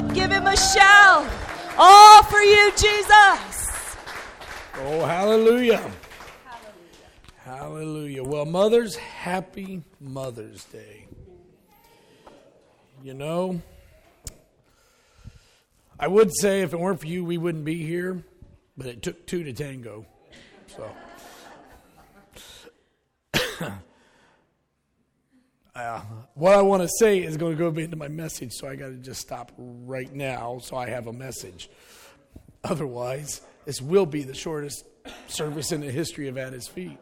would give him a shout. All for you, Jesus. Oh, hallelujah. Hallelujah. Well, mothers, happy Mother's Day. You know, I would say if it weren't for you, we wouldn't be here, but it took two to tango. So, what I want to say is going to go into my message, so I got to just stop right now so I have a message. Otherwise, this will be the shortest service in the history of At His Feet.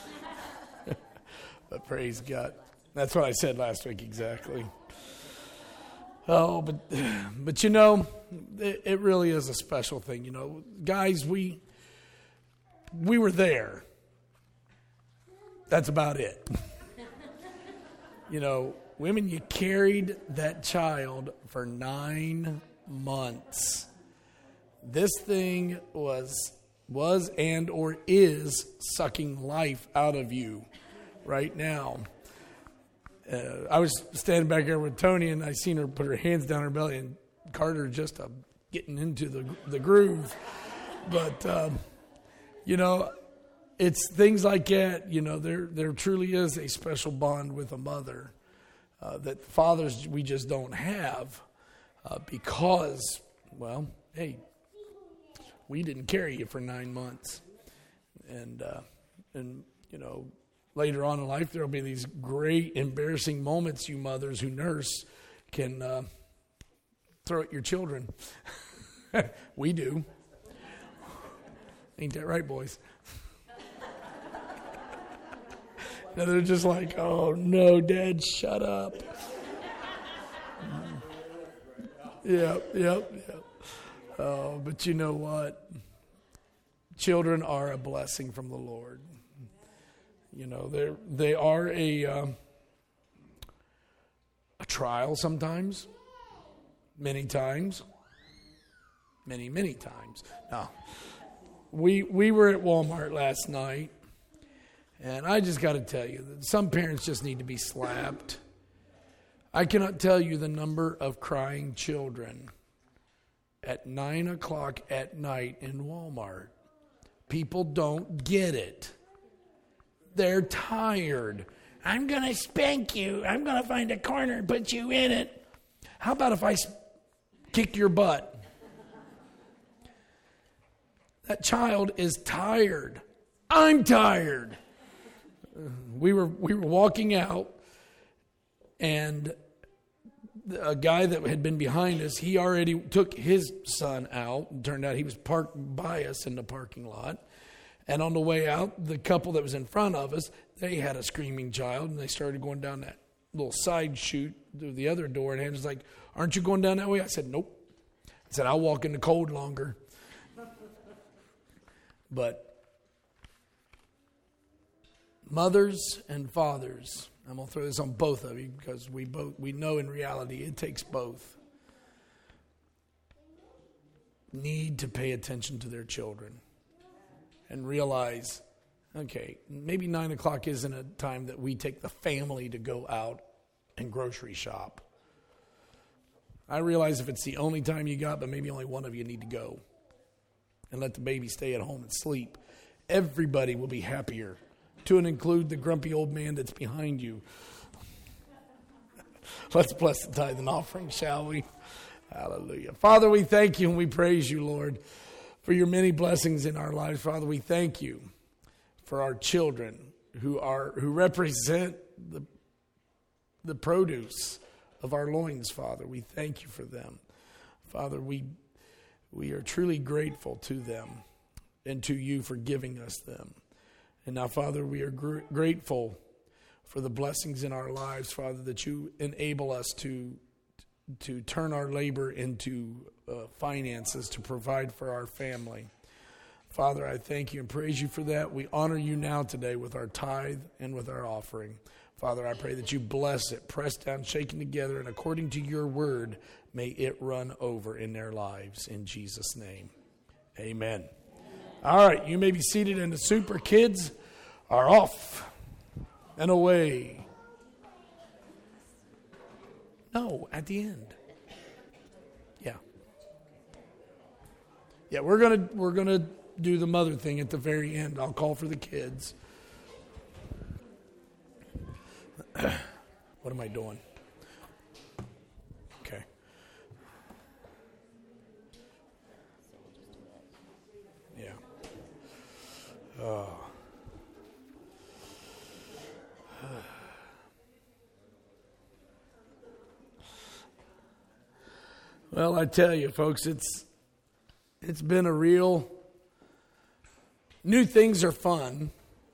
But praise God. That's what I said last week exactly. Oh, but you know, it really is a special thing. You know, guys, we were there. That's about it. You know, women, you carried that child for 9 months. This thing was and or is sucking life out of you right now. I was standing back there with Tony, and I seen her put her hands down her belly, and Carter just getting into the groove. But you know, it's things like that. You know, there truly is a special bond with a mother that fathers we just don't have because, well, hey, we didn't carry you for 9 months, and you know. Later on in life, there will be these great, embarrassing moments you mothers who nurse can throw at your children. We do. Ain't that right, boys? Now they're just like, oh, no, Dad, shut up. Yep. Oh, but you know what? Children are a blessing from the Lord. You know, they are a trial sometimes, many times. Now, we were at Walmart last night, and I just got to tell you that some parents just need to be slapped. I cannot tell you the number of crying children at 9 o'clock at night in Walmart. People don't get it. They're tired. I'm going to spank you. I'm going to find a corner and put you in it. How about if I kick your butt? That child is tired. I'm tired. We were walking out, and a guy that had been behind us, he already took his son out. It turned out he was parked by us in the parking lot. And on the way out, the couple that was in front of us, they had a screaming child, and they started going down that little side chute through the other door. And Hannah's like, aren't you going down that way? I said, nope. I said, I'll walk in the cold longer. But mothers and fathers, I'm going to throw this on both of you because we know in reality it takes both, need to pay attention to their children. And realize, okay, maybe 9 o'clock isn't a time that we take the family to go out and grocery shop. I realize if it's the only time you got, but maybe only one of you need to go and let the baby stay at home and sleep. Everybody will be happier, to and include the grumpy old man that's behind you. Let's bless the tithe and offering, shall we? Hallelujah. Father, we thank you and we praise you, Lord, for your many blessings in our lives. Father, we thank you for our children who represent the produce of our loins, Father. We thank you for them. Father, we are truly grateful to them and to you for giving us them. And now, Father, we are grateful for the blessings in our lives, Father, that you enable us to turn our labor into finances to provide for our family. Father, I thank you and praise you for that. We honor you now today with our tithe and with our offering. Father, I pray that you bless it, pressed down, shaken together, and according to your word, may it run over in their lives. In Jesus' name, amen. All right, you may be seated, and the super kids are off and away. No, at the end. Yeah. Yeah, we're gonna do the mother thing at the very end. I'll call for the kids. What am I doing? Okay. Yeah. Oh. Well, I tell you, folks, it's been a real. New things are fun.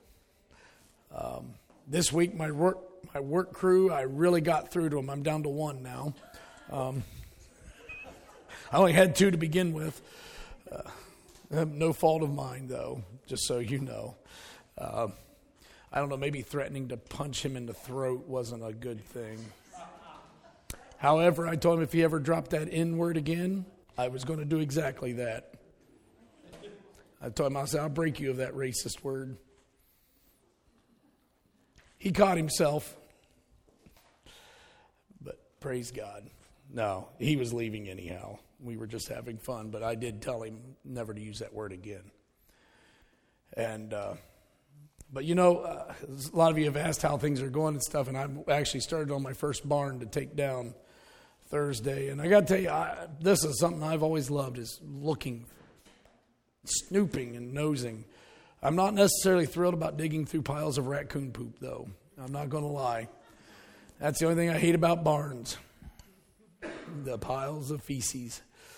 This week, my work crew, I really got through to them. I'm down to one now. I only had two to begin with. No fault of mine, though, just so you know. I don't know, maybe threatening to punch him in the throat wasn't a good thing. However, I told him if he ever dropped that N word again, I was going to do exactly that. I told him, I said, I'll break you of that racist word. He caught himself. But praise God. No, he was leaving anyhow. We were just having fun, but I did tell him never to use that word again. And, but you know, a lot of you have asked how things are going and stuff, and I've actually started on my first barn to take down Thursday. And I got to tell you, this is something I've always loved, is looking, snooping and nosing. I'm not necessarily thrilled about digging through piles of raccoon poop, though. I'm not going to lie. That's the only thing I hate about barns, the piles of feces.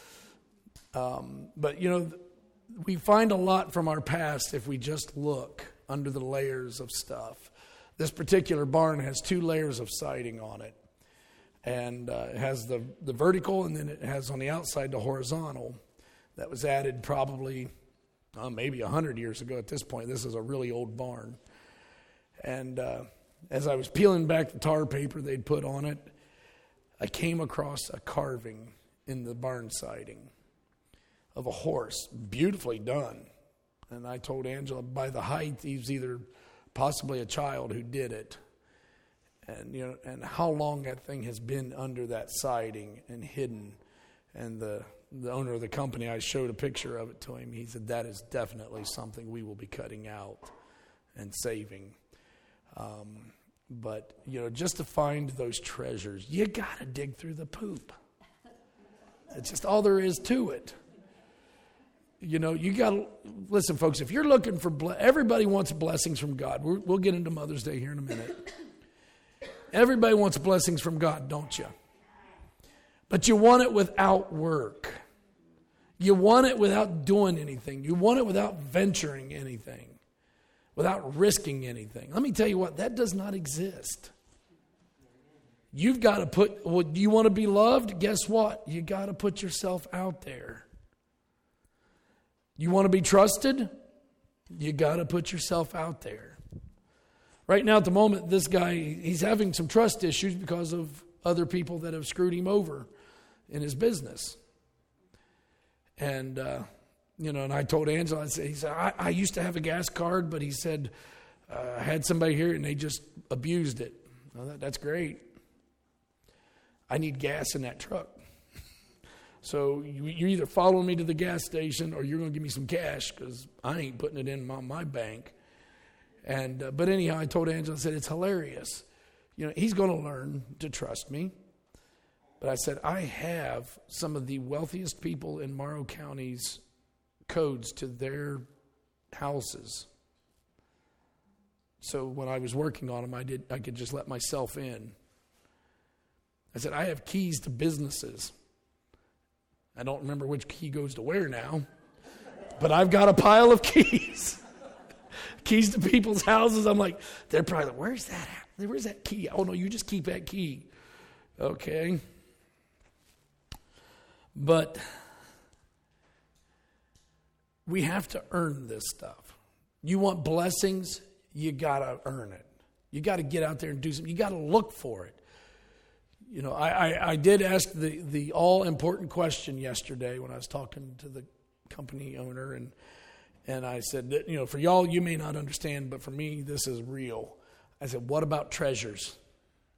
But, you know, we find a lot from our past if we just look under the layers of stuff. This particular barn has 2 layers of siding on it. And it has the vertical, and then it has on the outside the horizontal. That was added probably maybe 100 years ago at this point. This is a really old barn. And as I was peeling back the tar paper they'd put on it, I came across a carving in the barn siding of a horse, beautifully done. And I told Angela by the height, he was either possibly a child who did it. And you know, and how long that thing has been under that siding and hidden. And the owner of the company, I showed a picture of it to him. He said, that is definitely something we will be cutting out and saving. But, you know, just to find those treasures, you got to dig through the poop. It's just all there is to it. You know, you got to, listen, folks, if you're looking for, everybody wants blessings from God. We'll get into Mother's Day here in a minute. Everybody wants blessings from God, don't you? But you want it without work. You want it without doing anything. You want it without venturing anything, without risking anything. Let me tell you what, that does not exist. You've got to put, well, you want to be loved? Guess what? You got to put yourself out there. You want to be trusted? You got to put yourself out there. Right now at the moment, this guy, he's having some trust issues because of other people that have screwed him over in his business. And, you know, and I told Angela, he said, I used to have a gas card, but he said, I had somebody here and they just abused it. Well, that's great. I need gas in that truck. So you're either following me to the gas station or you're going to give me some cash because I ain't putting it in my bank. And but anyhow, I told Angela, I said, it's hilarious. You know, he's going to learn to trust me. But I said, I have some of the wealthiest people in Morrow County's codes to their houses. So when I was working on them, I could just let myself in. I said, I have keys to businesses. I don't remember which key goes to where now, but I've got a pile of keys. Keys to people's houses. I'm like, they're probably like, where's that key? Oh, no, you just keep that key. Okay. But we have to earn this stuff. You want blessings, you got to earn it. You got to get out there and do something. You got to look for it. You know, I did ask the all-important question yesterday when I was talking to the company owner, and I said, that, you know, for y'all, you may not understand, but for me, this is real. I said, what about treasures?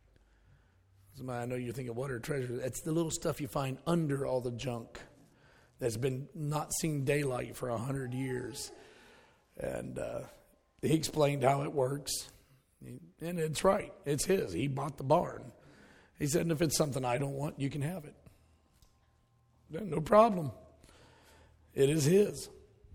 I know you're thinking, what are treasures? It's the little stuff you find under all the junk that's been not seen daylight for 100 years. And he explained how it works. And it's right. It's his. He bought the barn. He said, and if it's something I don't want, you can have it. No problem. It is his.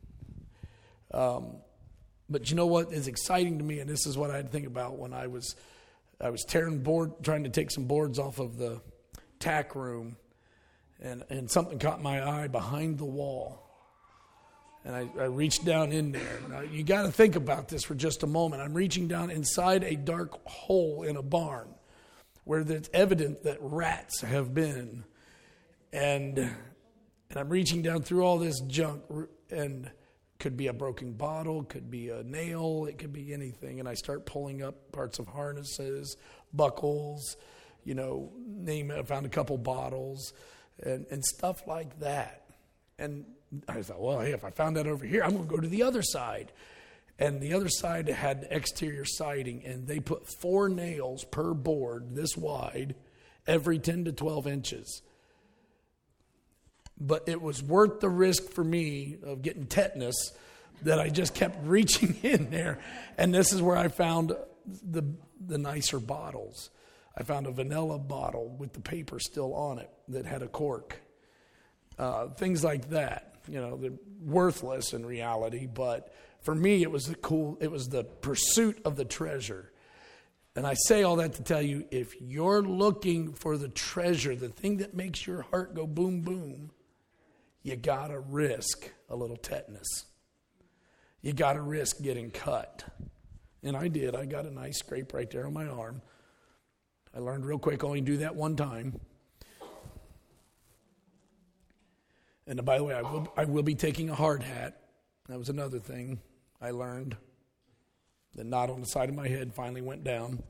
But you know what is exciting to me, and this is what I'd think about when I was trying to take some boards off of the tack room, and something caught my eye behind the wall. And I reached down in there. Now, you got to think about this for just a moment. I'm reaching down inside a dark hole in a barn where it's evident that rats have been. And I'm reaching down through all this junk, and could be a broken bottle, could be a nail, it could be anything. And I start pulling up parts of harnesses, buckles, I found a couple bottles and stuff like that. And I thought, well, hey, if I found that over here, I'm going to go to the other side. And the other side had exterior siding, and they put 4 nails per board this wide, every 10 to 12 inches. But it was worth the risk for me of getting tetanus that I just kept reaching in there. And this is where I found the nicer bottles. I found a vanilla bottle with the paper still on it that had a cork. Things like that. They're worthless in reality, but for me it was the pursuit of the treasure. And I say all that to tell you, if you're looking for the treasure, the thing that makes your heart go boom, boom, you got to risk a little tetanus. You got to risk getting cut. And I did. I got a nice scrape right there on my arm. I learned real quick, only do that one time. And by the way, I will be taking a hard hat. That was another thing I learned. The knot on the side of my head finally went down.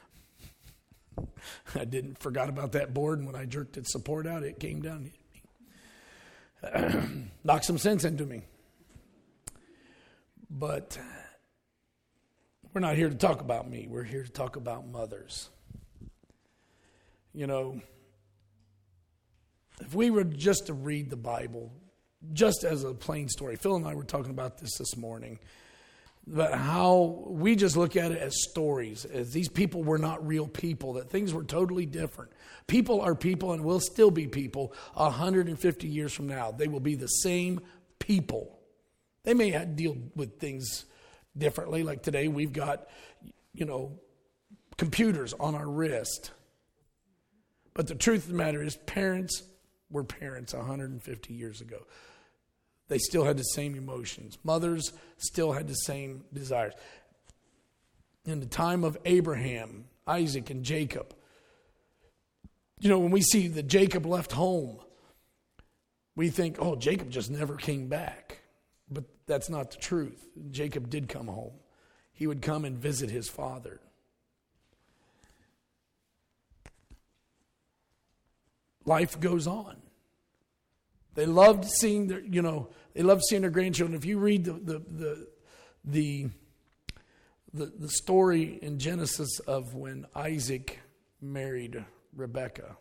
I forgot about that board, and when I jerked its support out, it came down. Knocked some sense into me. But we're not here to talk about me. We're here to talk about mothers. If we were just to read the Bible, just as a plain story, Phil and I were talking about this morning, but how we just look at it as stories, as these people were not real people, that things were totally different. People are people and will still be people 150 years from now. They will be the same people. They may deal with things differently, like today we've got, computers on our wrist. But the truth of the matter is, parents were parents 150 years ago. They still had the same emotions. Mothers still had the same desires. In the time of Abraham, Isaac, and Jacob, when we see that Jacob left home, we think, oh, Jacob just never came back. But that's not the truth. Jacob did come home. He would come and visit his father. Life goes on. They loved seeing their grandchildren. If you read the story in Genesis of when Isaac married Rebekah,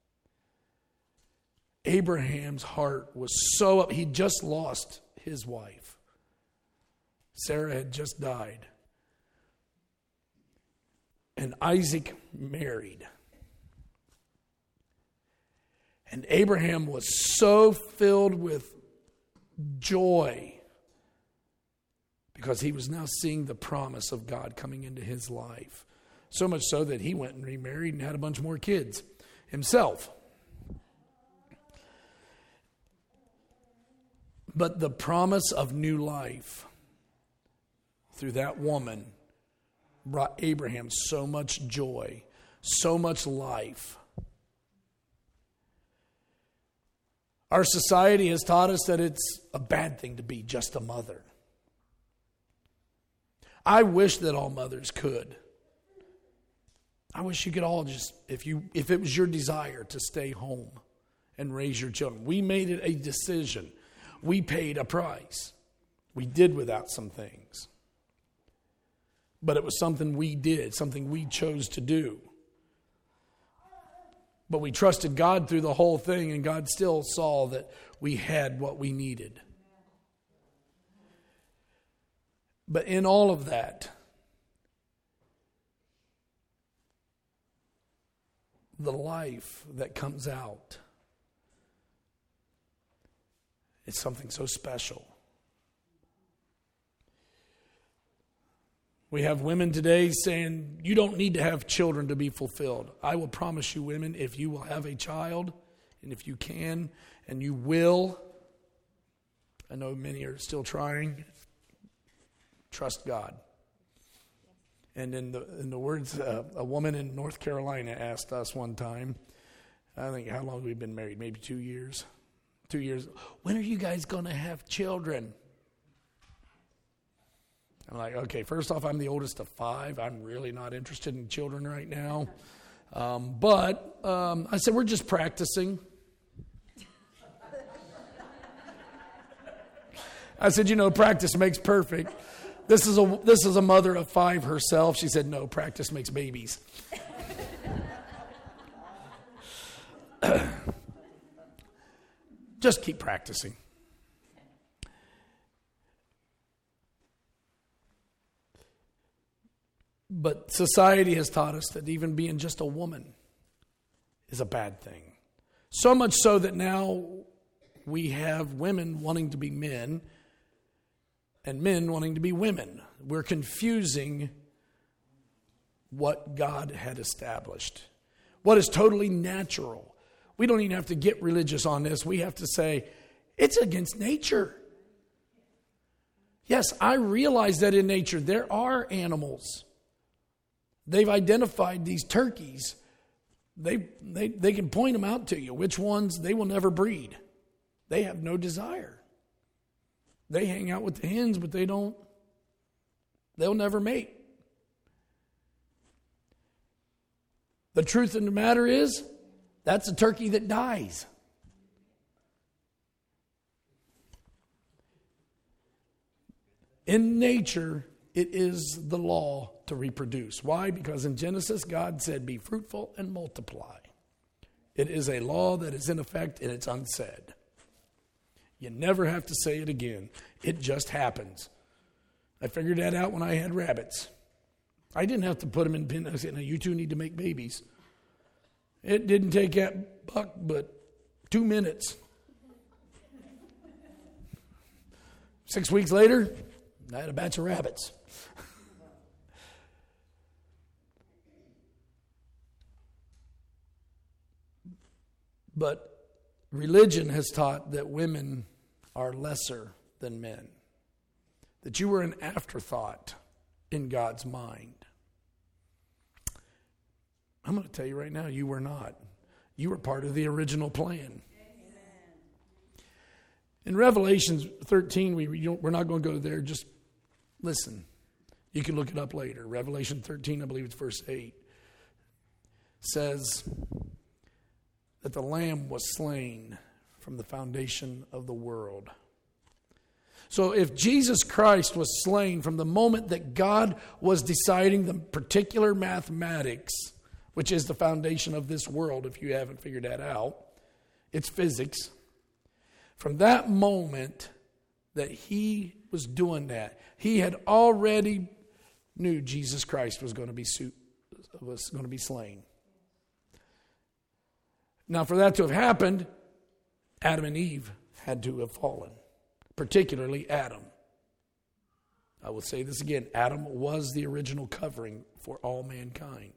Abraham's heart was so up. He just lost his wife. Sarah had just died. And Isaac married. And Abraham was so filled with joy because he was now seeing the promise of God coming into his life. So much so that he went and remarried and had a bunch more kids himself. But the promise of new life through that woman brought Abraham so much joy, so much life. Our society has taught us that it's a bad thing to be just a mother. I wish that all mothers could. I wish you could all just, if it was your desire to stay home and raise your children. We made it a decision. We paid a price. We did without some things. But it was something we did, something we chose to do. But we trusted God through the whole thing, and God still saw that we had what we needed. But in all of that, the life that comes out, it's something so special. We have women today saying, you don't need to have children to be fulfilled. I will promise you, women, if you will have a child, and if you can, and you will, I know many are still trying, trust God. And in the words, a woman in North Carolina asked us one time, I think, how long have we been married? Maybe 2 years. 2 years. When are you guys going to have children? I'm like, okay, first off, I'm the oldest of 5. I'm really not interested in children right now. But I said, we're just practicing. I said, practice makes perfect. This is a mother of 5 herself. She said, no, practice makes babies. Just keep practicing. But society has taught us that even being just a woman is a bad thing. So much so that now we have women wanting to be men and men wanting to be women. We're confusing what God had established. What is totally natural. We don't even have to get religious on this. We have to say, it's against nature. Yes, I realize that in nature there are animals. They've identified these turkeys. They can point them out to you. Which ones they will never breed. They have no desire. They hang out with the hens, but they'll never mate. The truth of the matter is, that's a turkey that dies. In nature, it is the law to reproduce. Why? Because in Genesis, God said, be fruitful and multiply. It is a law that is in effect and it's unsaid. You never have to say it again. It just happens. I figured that out when I had rabbits. I didn't have to put them in pin. I said, now you two need to make babies. It didn't take that buck but 2 minutes. 6 weeks later, I had a batch of rabbits. But religion has taught that women are lesser than men. That you were an afterthought in God's mind. I'm going to tell you right now, you were not. You were part of the original plan. Amen. In Revelation 13, we're not going to go there. Just listen. You can look it up later. Revelation 13, I believe it's verse 8, says that the Lamb was slain from the foundation of the world. So if Jesus Christ was slain from the moment that God was deciding the particular mathematics, which is the foundation of this world, if you haven't figured that out, it's physics. From that moment that he was doing that, he had already knew Jesus Christ was going to be slain. Now, for that to have happened, Adam and Eve had to have fallen, particularly Adam. I will say this again. Adam was the original covering for all mankind.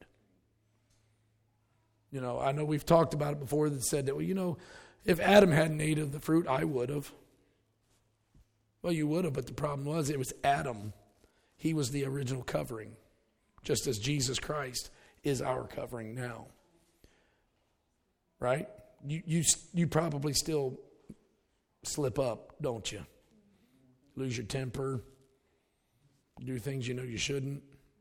I know we've talked about it before that said that, if Adam hadn't ate of the fruit, I would have. Well, you would have, but the problem was it was Adam. He was the original covering, just as Jesus Christ is our covering now. Right? You probably still slip up, don't you? Lose your temper, do things you know you shouldn't.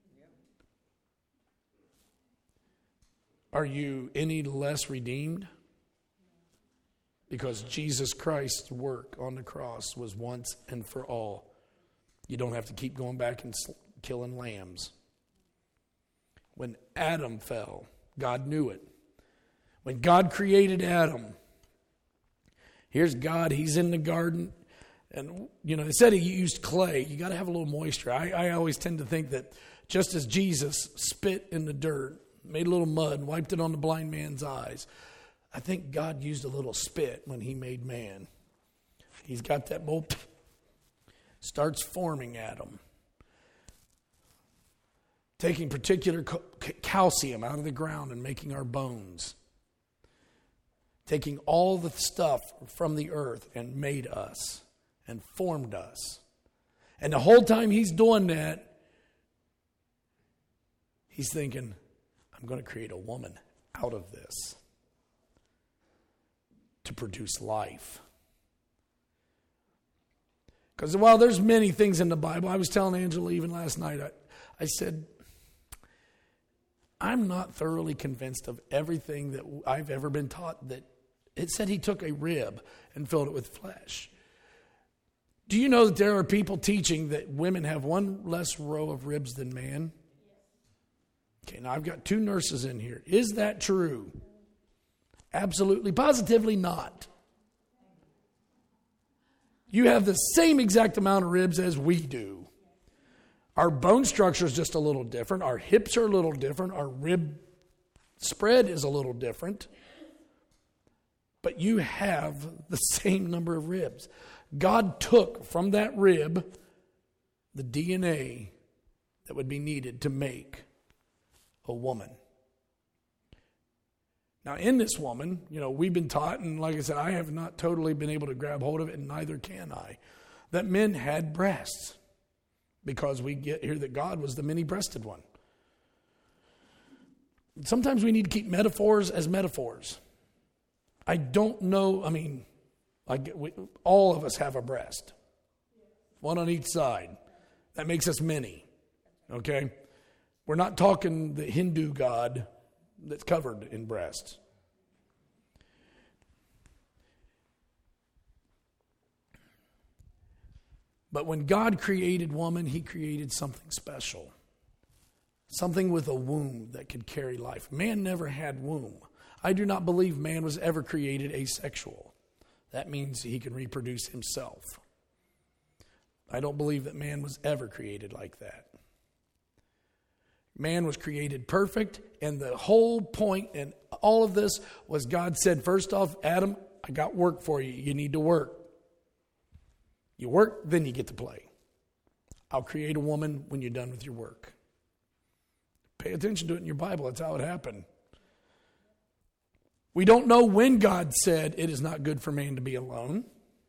Are you any less redeemed? Because Jesus Christ's work on the cross was once and for all. You don't have to keep going back and killing lambs. When Adam fell, God knew it. When God created Adam, here's God, he's in the garden. And, they said he used clay. You got to have a little moisture. I always tend to think that just as Jesus spit in the dirt, made a little mud, and wiped it on the blind man's eyes, I think God used a little spit when he made man. He's got that bowl, starts forming Adam. Taking particular calcium out of the ground and making our bones. Taking all the stuff from the earth and made us and formed us. And the whole time he's doing that, he's thinking, I'm going to create a woman out of this to produce life. Because while there's many things in the Bible, I was telling Angela even last night, I said, I'm not thoroughly convinced of everything that I've ever been taught that it said he took a rib and filled it with flesh. Do you know that there are people teaching that women have one less row of ribs than man? Okay, now I've got 2 nurses in here. Is that true? Absolutely, positively not. You have the same exact amount of ribs as we do. Our bone structure is just a little different. Our hips are a little different. Our rib spread is a little different. But you have the same number of ribs. God took from that rib the DNA that would be needed to make a woman. Now, in this woman, we've been taught, and like I said, I have not totally been able to grab hold of it, and neither can I, that men had breasts. Because we get here that God was the many-breasted one. Sometimes we need to keep metaphors as metaphors. I don't know, all of us have a breast. One on each side. That makes us many. Okay? We're not talking the Hindu God that's covered in breasts. But when God created woman, he created something special. Something with a womb that could carry life. Man never had womb. I do not believe man was ever created asexual. That means he can reproduce himself. I don't believe that man was ever created like that. Man was created perfect, and the whole point in all of this was God said, first off, Adam, I got work for you. You need to work. You work, then you get to play. I'll create a woman when you're done with your work. Pay attention to it in your Bible. That's how it happened. We don't know when God said it is not good for man to be alone.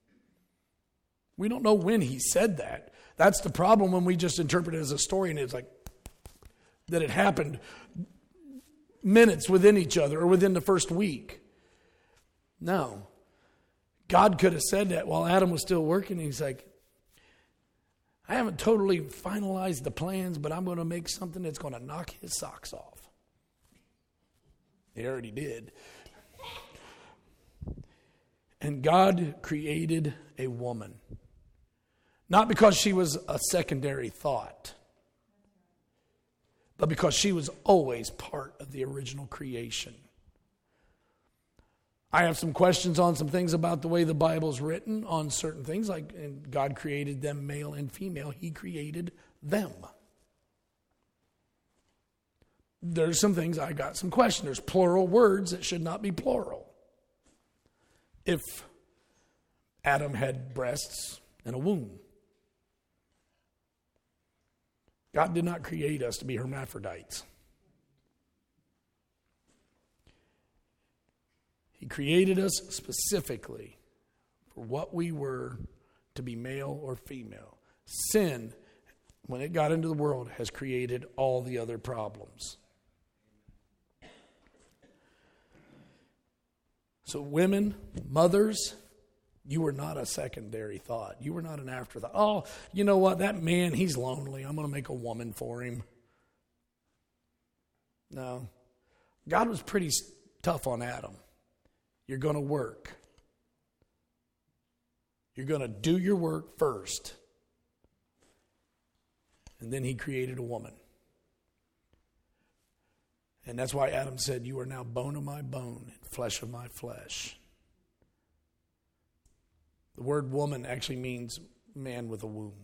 We don't know when he said that. That's the problem when we just interpret it as a story and it's like that it happened minutes within each other or within the first week. No. God could have said that while Adam was still working. He's like, I haven't totally finalized the plans, but I'm going to make something that's going to knock his socks off. He already did. And God created a woman. Not because she was a secondary thought, but because she was always part of the original creation. I have some questions on some things about the way the Bible's written on certain things, like and God created them male and female. He created them. There's some things I got some questions. There's plural words that should not be plural. If Adam had breasts and a womb. God did not create us to be hermaphrodites. He created us specifically for what we were to be male or female. Sin, when it got into the world, has created all the other problems. So women, mothers, you were not a secondary thought. You were not an afterthought. Oh, you know what? That man, he's lonely. I'm going to make a woman for him. No. God was pretty tough on Adam. You're going to work. You're going to do your work first. And then he created a woman. And that's why Adam said, you are now bone of my bone and flesh of my flesh. The word woman actually means man with a womb.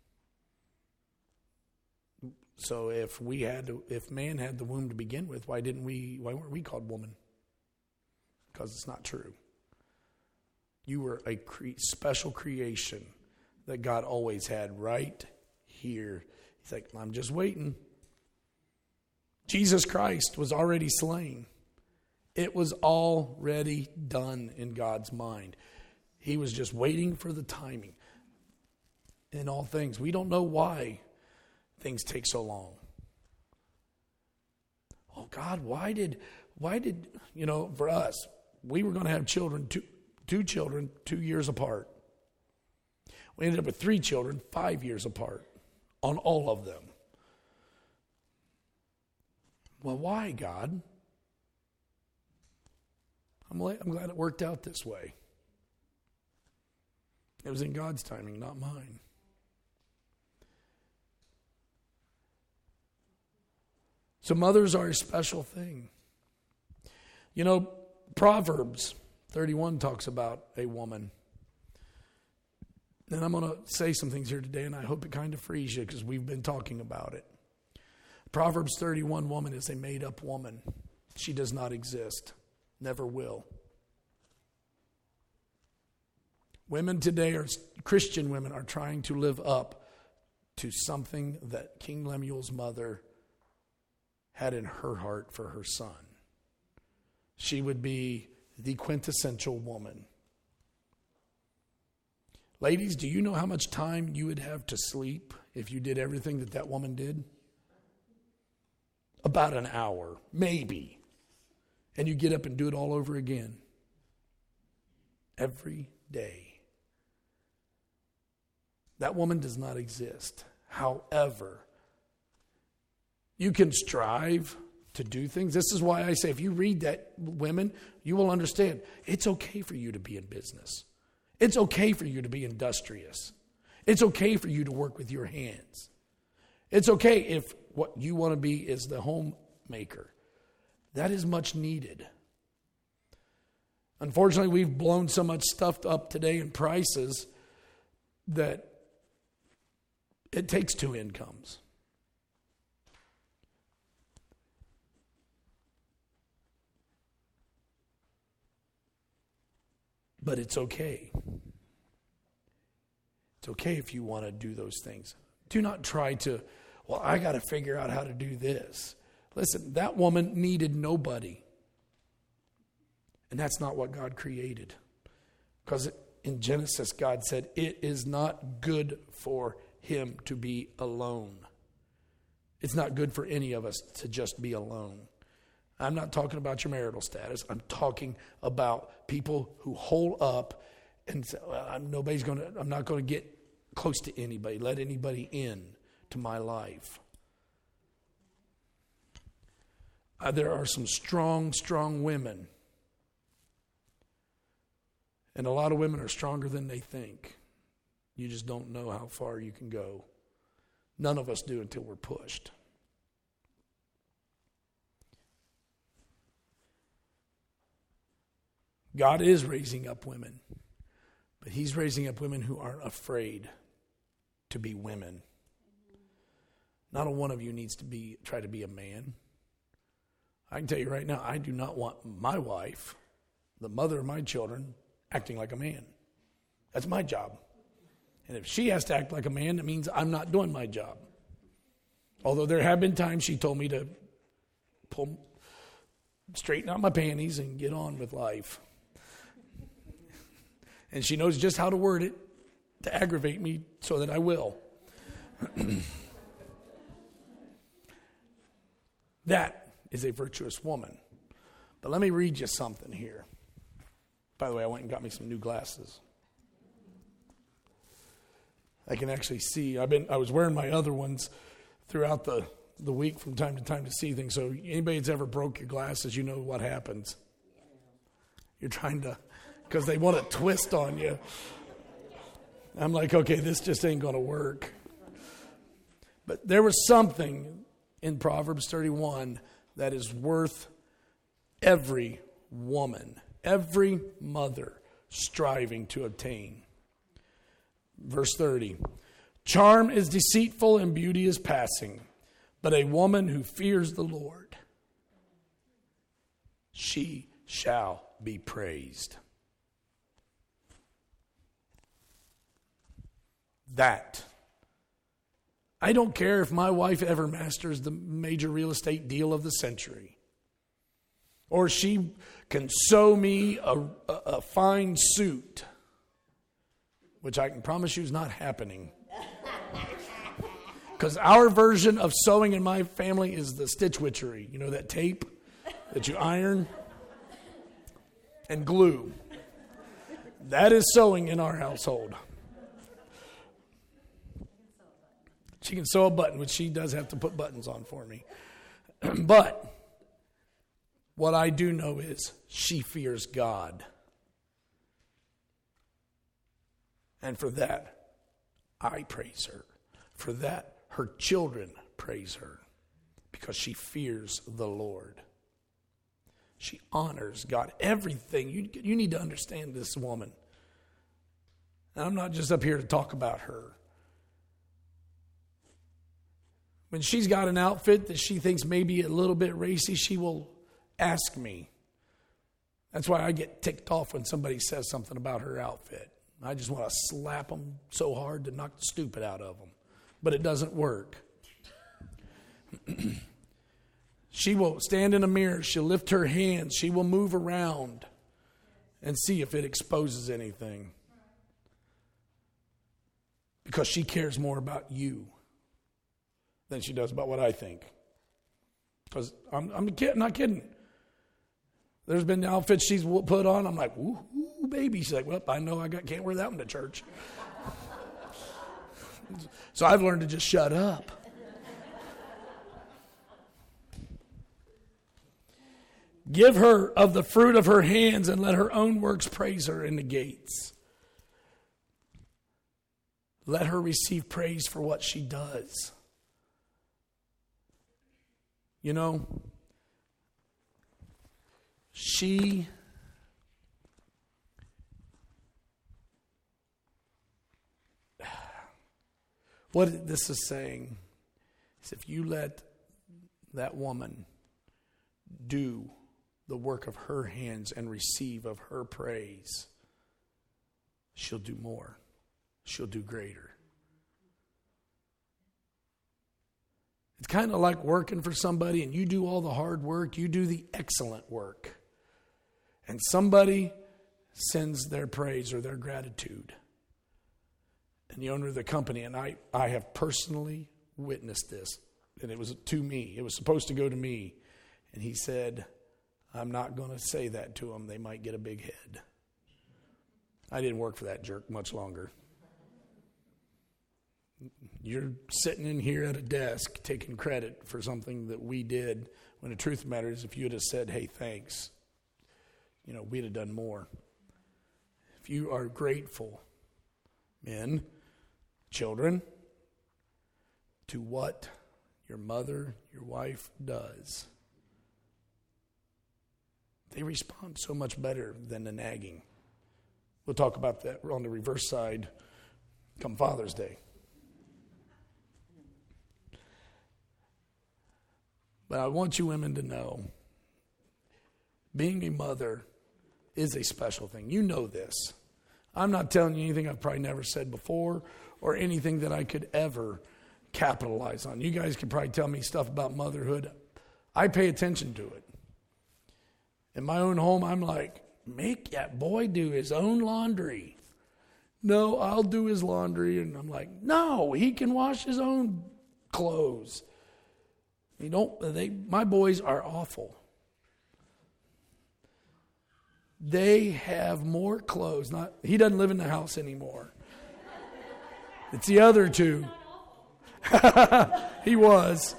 So if man had the womb to begin with, why weren't we called woman? Because it's not true. You were a special creation that God always had right here. He's like, I'm just waiting. Jesus Christ was already slain. It was already done in God's mind. He was just waiting for the timing. In all things, we don't know why things take so long. Oh God, why did for us, we were going to have children, two children, 2 years apart. We ended up with 3 children, 5 years apart on all of them. Well, why, God? I'm glad it worked out this way. It was in God's timing, not mine. So mothers are a special thing. Proverbs 31 talks about a woman. And I'm going to say some things here today, and I hope it kind of frees you because we've been talking about it. Proverbs 31, woman is a made-up woman. She does not exist. Never will. Women today, Christian women, are trying to live up to something that King Lemuel's mother had in her heart for her son. She would be the quintessential woman. Ladies, do you know how much time you would have to sleep if you did everything that woman did? About an hour, maybe. And you get up and do it all over again. Every day. That woman does not exist. However, you can strive to do things. This is why I say if you read that, women, you will understand it's okay for you to be in business. It's okay for you to be industrious. It's okay for you to work with your hands. It's okay if what you want to be is the homemaker. That is much needed. Unfortunately, we've blown so much stuff up today in prices that it takes 2 incomes. But it's okay. It's okay if you want to do those things. Do not try to, I got to figure out how to do this. Listen, that woman needed nobody. And that's not what God created. Because in Genesis, God said, it is not good for him to be alone. It's not good for any of us to just be alone. I'm not talking about your marital status. I'm talking about people who hole up and say, I'm not going to get close to anybody, let anybody in to my life. There are some strong, strong women. And a lot of women are stronger than they think. You just don't know how far you can go. None of us do until we're pushed. God is raising up women, but he's raising up women who aren't afraid to be women. Not a one of you needs to try to be a man. I can tell you right now, I do not want my wife, the mother of my children, acting like a man. That's my job. And if she has to act like a man, that means I'm not doing my job. Although there have been times she told me to straighten out my panties and get on with life. And she knows just how to word it to aggravate me so that I will. That is a virtuous woman. But let me read you something here. By the way, I went and got me some new glasses. I can actually see. I was wearing my other ones throughout the week from time to time to see things. So anybody that's ever broke your glasses, you know what happens. You're trying to, because they want to twist on you. I'm like, okay, this just ain't going to work. But there was something in Proverbs 31 that is worth every woman, every mother striving to obtain. Verse 30. Charm is deceitful and beauty is passing, but a woman who fears the Lord, she shall be praised. That. I don't care if my wife ever masters the major real estate deal of the century, or she can sew me a fine suit, which I can promise you is not happening. Because our version of sewing in my family is the stitch witchery. You know that tape that you iron and glue? That is sewing in our household. She can sew a button, which she does have to put buttons on for me. But what I do know is she fears God. And for that, I praise her. For that, her children praise her. Because she fears the Lord. She honors God. Everything. You need to understand this woman. And I'm not just up here to talk about her. When she's got an outfit that she thinks may be a little bit racy, she will ask me. That's why I get ticked off when somebody says something about her outfit. I just want to slap them so hard to knock the stupid out of them. But it doesn't work. She will stand in a mirror. She'll lift her hands. She will move around and see if it exposes anything. Because she cares more about you than she does about what I think. Because I'm not kidding. There's been outfits she's put on. I'm like, ooh, baby. She's like, well, I know I can't wear that one to church. So I've learned to just shut up. Give her of the fruit of her hands and let her own works praise her in the gates. Let her receive praise for what she does. You know, what this is saying is if you let that woman do the work of her hands and receive of her praise, she'll do more. She'll do greater. It's kind of like working for somebody and you do all the hard work, you do the excellent work. And somebody sends their praise or their gratitude. And the owner of the company, and I have personally witnessed this, and it was to me. It was supposed to go to me. And he said, I'm not going to say that to them. They might get a big head. I didn't work for that jerk much longer. You're sitting in here at a desk taking credit for something that we did, when the truth matters, if you had said, hey, thanks, we'd have done more. If you are grateful, men, children, to what your mother, your wife does, they respond so much better than the nagging. We'll talk about that on the reverse side come Father's Day. But I want you women to know, being a mother is a special thing. You know this. I'm not telling you anything I've probably never said before or anything that I could ever capitalize on. You guys could probably tell me stuff about motherhood. I pay attention to it. In my own home, I'm like, make that boy do his own laundry. No, I'll do his laundry. And I'm like, no, he can wash his own clothes. My boys are awful. They have more clothes. He doesn't live in the house anymore. It's the other two. He was.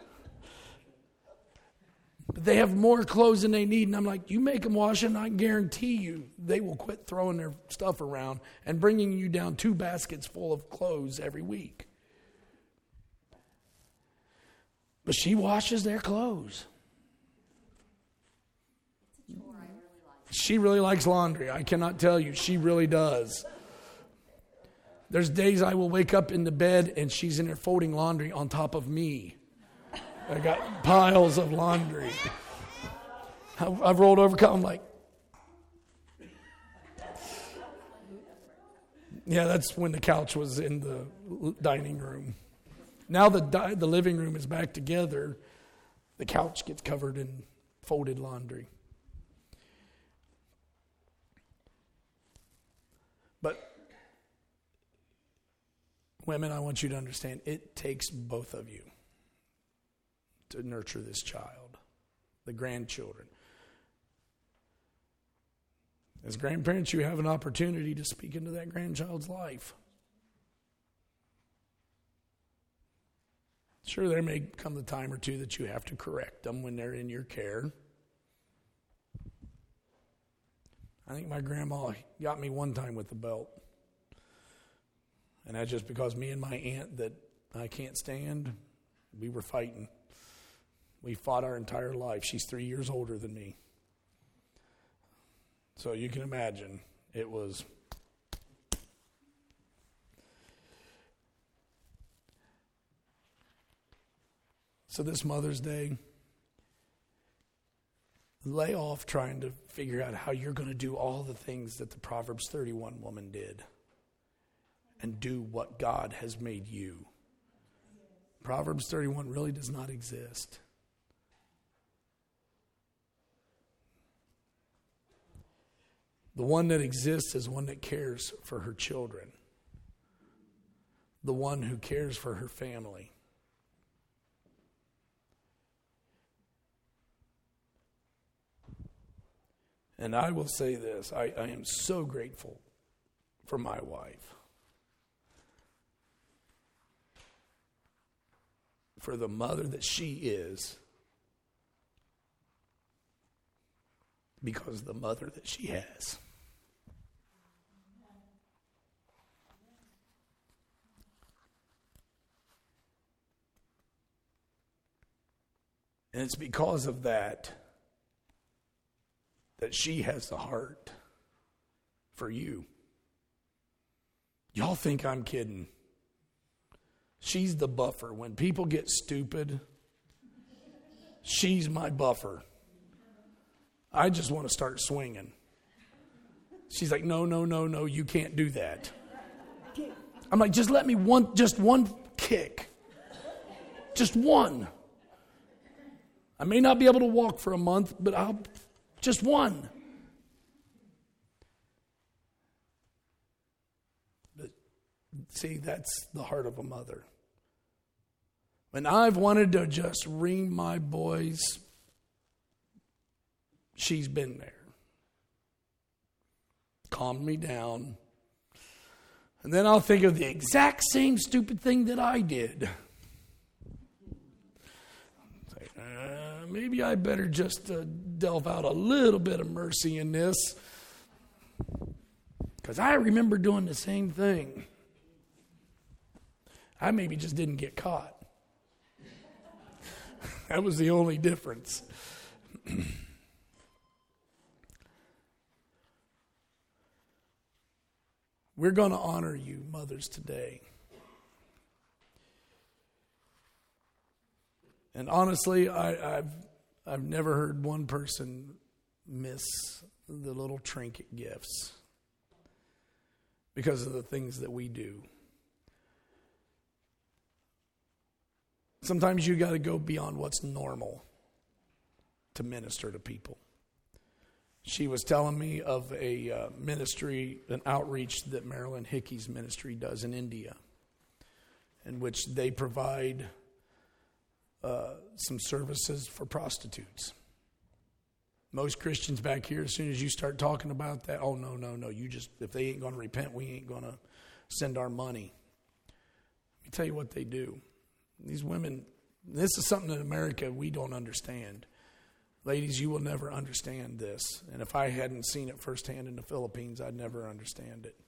But they have more clothes than they need. And I'm like, you make them wash them, I guarantee you they will quit throwing their stuff around and bringing you down 2 baskets full of clothes every week. But she washes their clothes. She really likes laundry. I cannot tell you. She really does. There's days I will wake up in the bed and she's in there folding laundry on top of me. I got piles of laundry. I've rolled over, I'm like, yeah, that's when the couch was in the dining room. Now the living room is back together. The couch gets covered in folded laundry. But women, I want you to understand, it takes both of you to nurture this child, the grandchildren. As grandparents, you have an opportunity to speak into that grandchild's life. Sure, there may come the time or two that you have to correct them when they're in your care. I think my grandma got me one time with the belt. And that's just because me and my aunt that I can't stand, we were fighting. We fought our entire life. She's 3 years older than me. So you can imagine, it was... So this Mother's Day, lay off trying to figure out how you're going to do all the things that the Proverbs 31 woman did and do what God has made you. Proverbs 31 really does not exist. The one that exists is one that cares for her children. The one who cares for her family. And I will say this, I am so grateful for my wife. For the mother that she is. Because of the mother that she has. And it's because of that she has the heart for you. Y'all think I'm kidding. She's the buffer. When people get stupid, she's my buffer. I just want to start swinging. She's like, no, you can't do that. I'm like, just let me just one kick. Just one. I may not be able to walk for a month, but just one. But see, that's the heart of a mother. When I've wanted to just ream my boys, she's been there. Calmed me down. And then I'll think of the exact same stupid thing that I did. Maybe I better just delve out a little bit of mercy in this. Because I remember doing the same thing. I maybe just didn't get caught. That was the only difference. We're going to honor you, mothers, today. And honestly, I've never heard one person miss the little trinket gifts because of the things that we do. Sometimes you got to go beyond what's normal to minister to people. She was telling me of a ministry, an outreach that Marilyn Hickey's ministry does in India, in which they provide some services for prostitutes. Most Christians back here, as soon as you start talking about that, oh, no, you just, if they ain't going to repent, we ain't going to send our money. Let me tell you what they do. These women, this is something in America we don't understand. Ladies, you will never understand this. And if I hadn't seen it firsthand in the Philippines, I'd never understand it.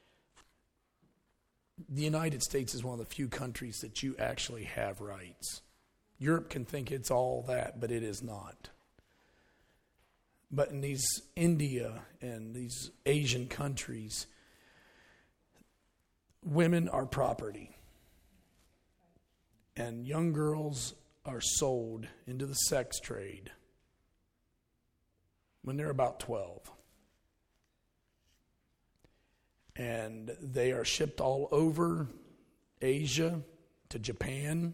The United States is one of the few countries that you actually have rights. Europe can think it's all that, but it is not. But in these India and these Asian countries, women are property. And young girls are sold into the sex trade when they're about 12. And they are shipped all over Asia, to Japan,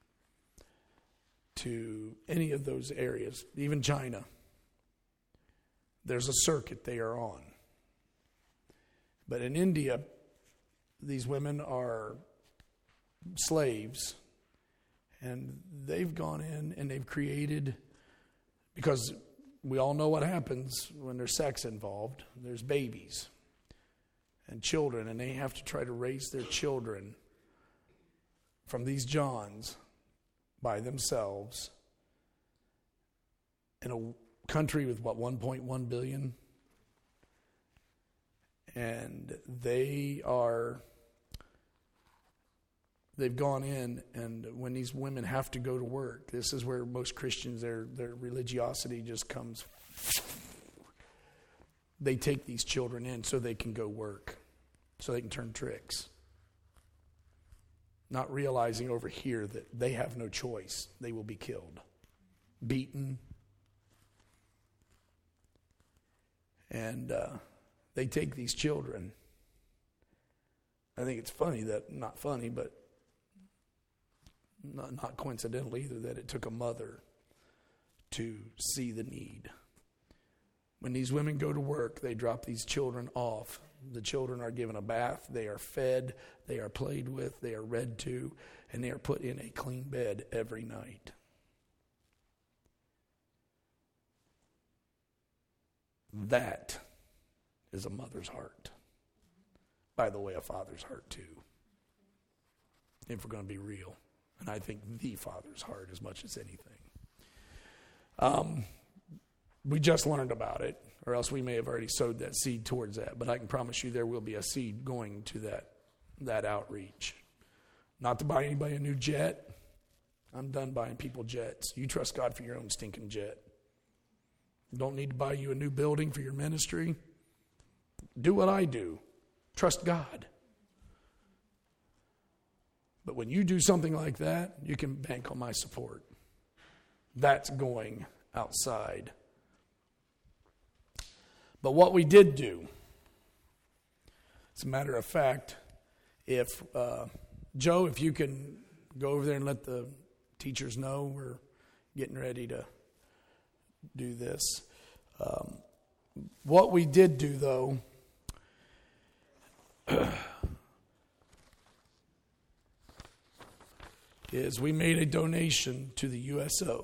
to any of those areas, even China. There's a circuit they are on. But in India, these women are slaves, and they've gone in and they've created, because we all know what happens when there's sex involved. There's babies and children, and they have to try to raise their children from these Johns by themselves in a country with, 1.1 billion? And they've gone in, and when these women have to go to work, this is where most Christians, their religiosity just comes. They take these children in so they can go work, so they can turn tricks. Not realizing over here that they have no choice. They will be killed, beaten. And they take these children. I think it's funny that, not funny, but not coincidental either, that it took a mother to see the need. When these women go to work, they drop these children off. The children are given a bath, they are fed, they are played with, they are read to, and they are put in a clean bed every night. That is a mother's heart. By the way, a father's heart too, if we're going to be real. And I think the father's heart as much as anything. We just learned about it, or else we may have already sowed that seed towards that. But I can promise you there will be a seed going to that outreach. Not to buy anybody a new jet. I'm done buying people jets. You trust God for your own stinking jet. Don't need to buy you a new building for your ministry. Do what I do. Trust God. But when you do something like that, you can bank on my support. That's going outside. But what we did do, as a matter of fact, if Joe, if you can go over there and let the teachers know we're getting ready to do this. What we did do, though, is we made a donation to the USO.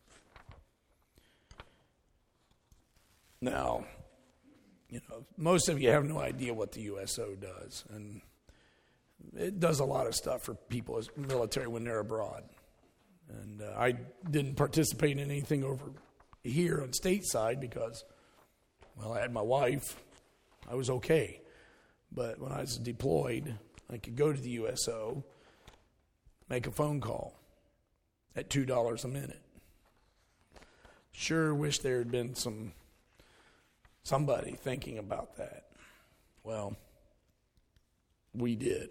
Now, most of you have no idea what the USO does, and it does a lot of stuff for people as military when they're abroad. And I didn't participate in anything over here on stateside because, I had my wife. I was okay. But when I was deployed, I could go to the USO, make a phone call at $2 a minute. Sure wish there had been somebody thinking about that. Well, we did.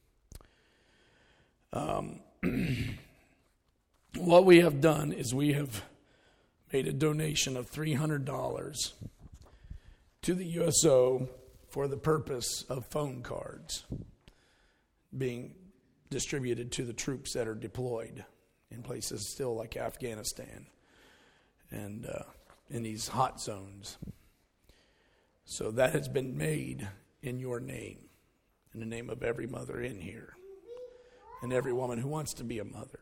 What we have done is we have made a donation of $300 to the USO for the purpose of phone cards being distributed to the troops that are deployed in places still like Afghanistan and in these hot zones. So that has been made in your name, in the name of every mother in here, and every woman who wants to be a mother.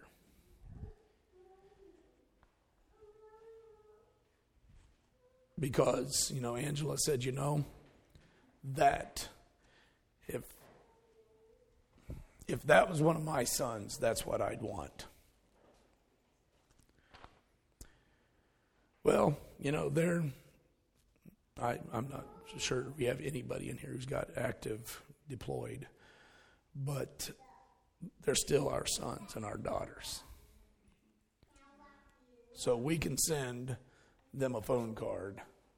Because, Angela said, that if that was one of my sons, that's what I'd want. Well, I'm not sure we have anybody in here who's got active deployed, but they're still our sons and our daughters. So we can send them a phone card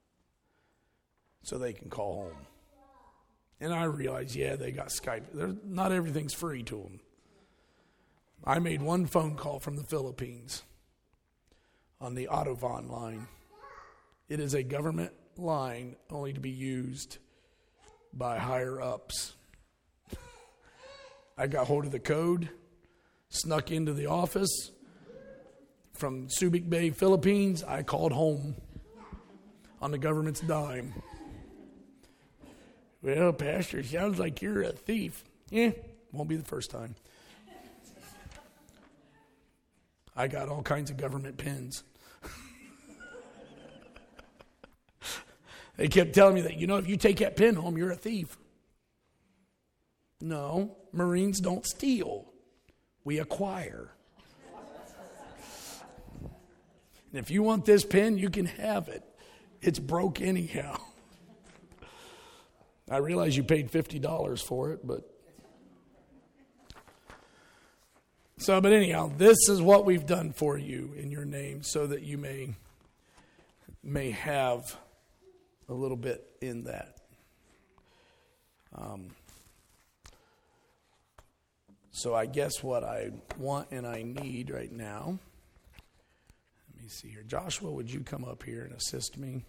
so they can call home. And I realized, yeah, they got Skype. Not everything's free to them. I made one phone call from the Philippines on the Autovon line. It is a government line only to be used by higher ups. I got hold of the code, snuck into the office from Subic Bay, Philippines. I called home on the government's dime. Well, Pastor, sounds like you're a thief. Yeah, won't be the first time. I got all kinds of government pins. They kept telling me that, if you take that pin home, you're a thief. No, Marines don't steal. We acquire. And if you want this pin, you can have it. It's broke anyhow. I realize you paid $50 for it, but anyhow, this is what we've done for you in your name, so that you may have a little bit in that. So I guess what I want and I need right now. Let me see here. Joshua, would you come up here and assist me?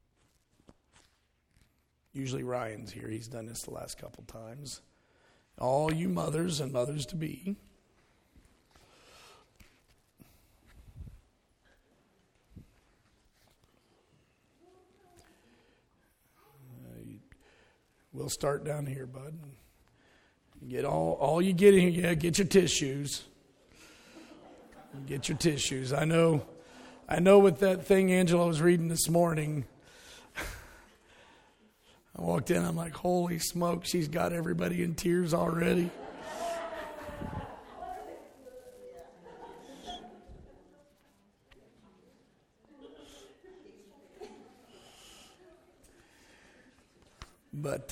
Usually Ryan's here. He's done this the last couple times. All you mothers and mothers-to-be. We'll start down here, bud. Get all you get in here. Yeah, get your tissues. Get your tissues. I know with that thing Angela was reading this morning, I walked in, I'm like, holy smoke, she's got everybody in tears already. But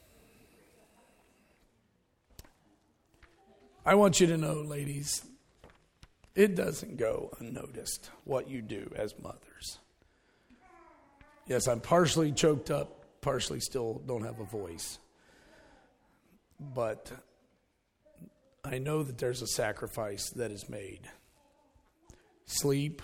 I want you to know, ladies, it doesn't go unnoticed what you do as mothers. Yes, I'm partially choked up, partially still don't have a voice. But I know that there's a sacrifice that is made. Sleep.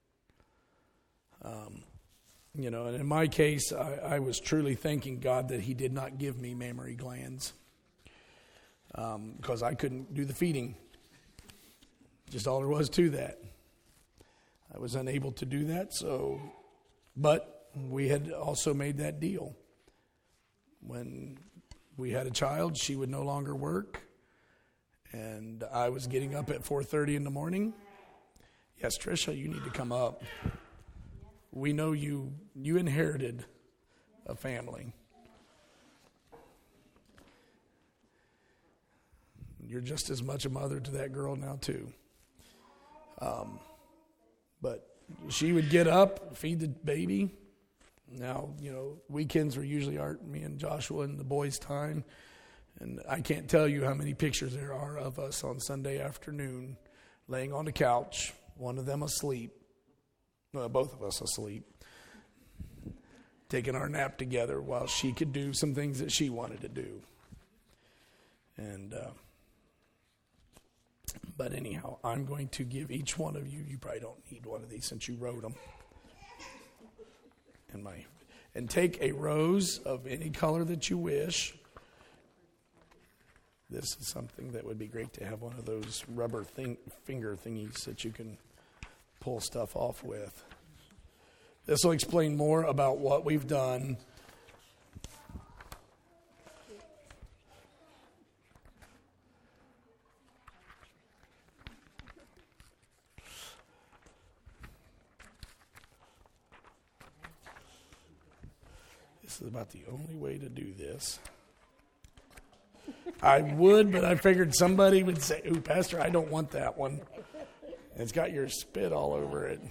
And in my case, I was truly thanking God that He did not give me mammary glands. Because I couldn't do the feeding. Just all there was to that. I was unable to do that, but we had also made that deal. When we had a child, she would no longer work, and I was getting up at 4:30 in the morning. Yes, Tricia, you need to come up. We know you inherited a family. You're just as much a mother to that girl now, too. But she would get up, feed the baby. Now, weekends were usually me and Joshua and the boys' time. And I can't tell you how many pictures there are of us on Sunday afternoon laying on the couch, one of them asleep, both of us asleep, taking our nap together while she could do some things that she wanted to do. But anyhow, I'm going to give each one of you probably don't need one of these since you wrote them. And take a rose of any color that you wish. This is something that would be great to have, one of those rubber finger thingies that you can pull stuff off with. This will explain more about what we've done. This is about the only way to do this. I would, but I figured somebody would say, "Ooh, Pastor, I don't want that one. It's got your spit all over it."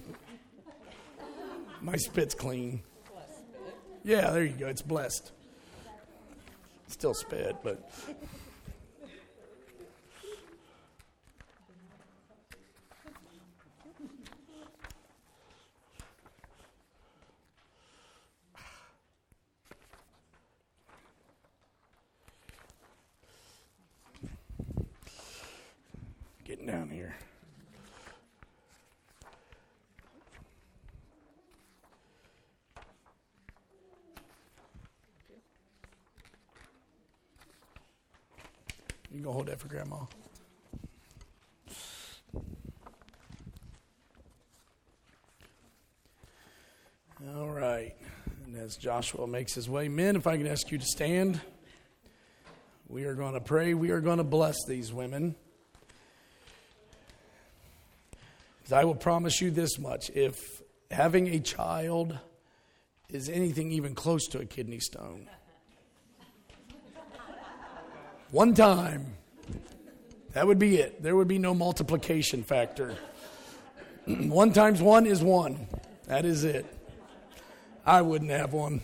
My spit's clean. Yeah, there you go. It's blessed. Still spit, but... getting down here. You can hold that for Grandma. All right. And as Joshua makes his way, men, if I can ask you to stand, we are going to pray. We are going to bless these women. Because I will promise you this much. If having a child is anything even close to a kidney stone, one time, that would be it. There would be no multiplication factor. 1 times 1 is 1. That is it. I wouldn't have one.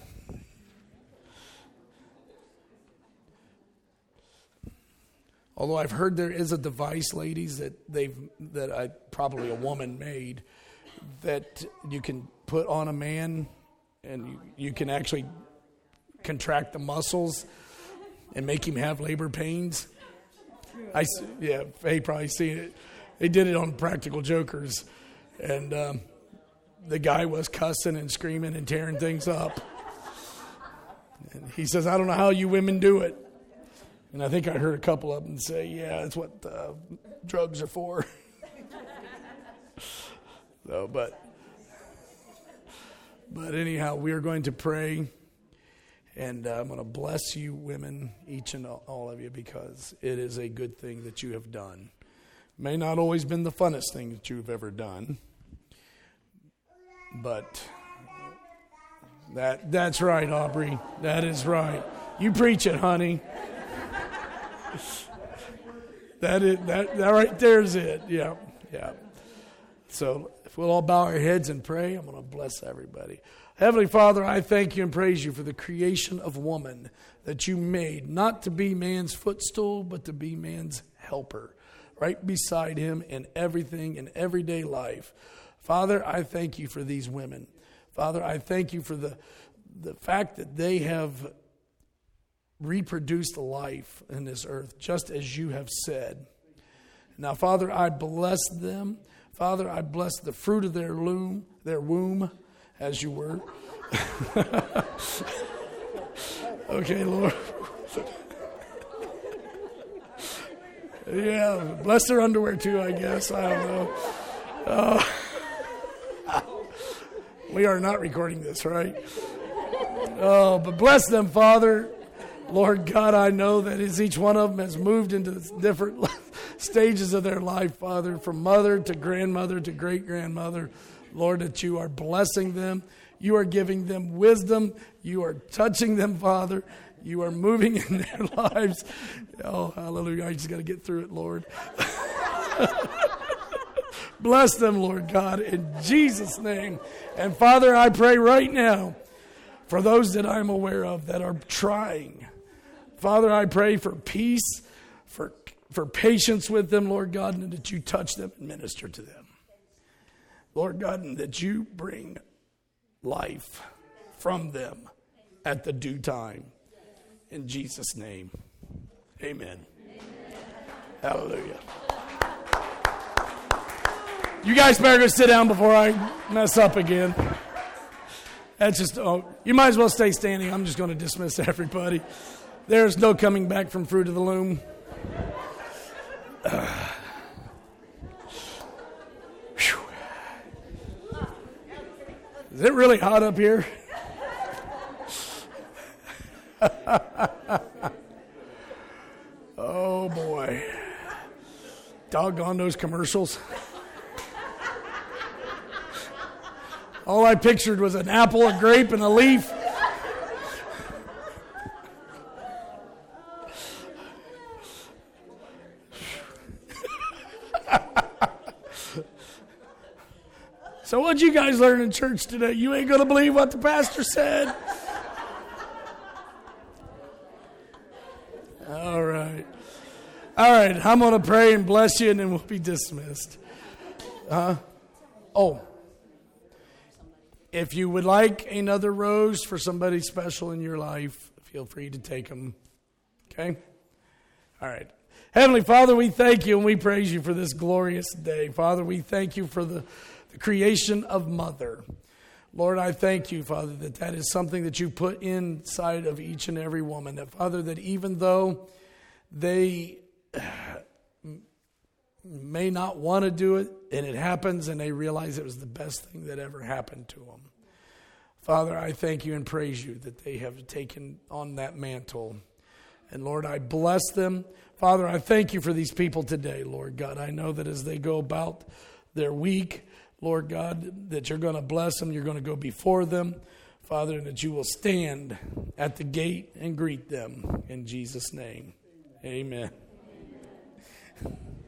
Although I've heard there is a device, ladies, that probably a woman made, that you can put on a man, and you can actually contract the muscles and make him have labor pains. Faye probably seen it. They did it on Practical Jokers, and the guy was cussing and screaming and tearing things up. And he says, "I don't know how you women do it." And I think I heard a couple of them say, "Yeah, that's what drugs are for." So, but anyhow, we are going to pray. And I'm going to bless you women, each and all of you, because it is a good thing that you have done. May not always been the funnest thing that you've ever done. But that's right, Aubrey. That is right. You preach it, honey. That right there's it. Yeah. So if we'll all bow our heads and pray, I'm going to bless everybody. Heavenly Father, I thank you and praise you for the creation of woman that you made, not to be man's footstool, but to be man's helper, right beside him in everything, in everyday life. Father, I thank you for these women. Father, I thank you for the fact that they have reproduced life in this earth, just as you have said. Now, Father, I bless them. Father, I bless the fruit of their womb, as you were. Okay, Lord. Yeah, bless their underwear too, I guess. I don't know. We are not recording this, right? Oh, but bless them, Father. Lord God, I know that as each one of them has moved into different stages of their life, Father, from mother to grandmother to great-grandmother, Lord, that you are blessing them. You are giving them wisdom. You are touching them, Father. You are moving in their lives. Oh, hallelujah. I just got to get through it, Lord. Bless them, Lord God, in Jesus' name. And Father, I pray right now for those that I'm aware of that are trying. Father, I pray for peace, for patience with them, Lord God, and that you touch them and minister to them. Lord God, and that you bring life from them at the due time. In Jesus' name, amen. Hallelujah. You guys better go sit down before I mess up again. That's just, you might as well stay standing. I'm just going to dismiss everybody. There's no coming back from fruit of the loom. Is it really hot up here? Oh, boy. Doggone those commercials. All I pictured was an apple, a grape, and a leaf. So what'd you guys learn in church today? You ain't going to believe what the pastor said. All right. I'm going to pray and bless you, and then we'll be dismissed. If you would like another rose for somebody special in your life, feel free to take them. Okay? All right. Heavenly Father, we thank you and we praise you for this glorious day. Father, we thank you for the creation of mother. Lord, I thank you, Father, that is something that you put inside of each and every woman. That, Father, that even though they may not want to do it, and it happens, and they realize it was the best thing that ever happened to them. Father, I thank you and praise you that they have taken on that mantle. And Lord, I bless them. Father, I thank you for these people today, Lord God. I know that as they go about their week, Lord God, that you're going to bless them. You're going to go before them, Father, and that you will stand at the gate and greet them. In Jesus' name, amen.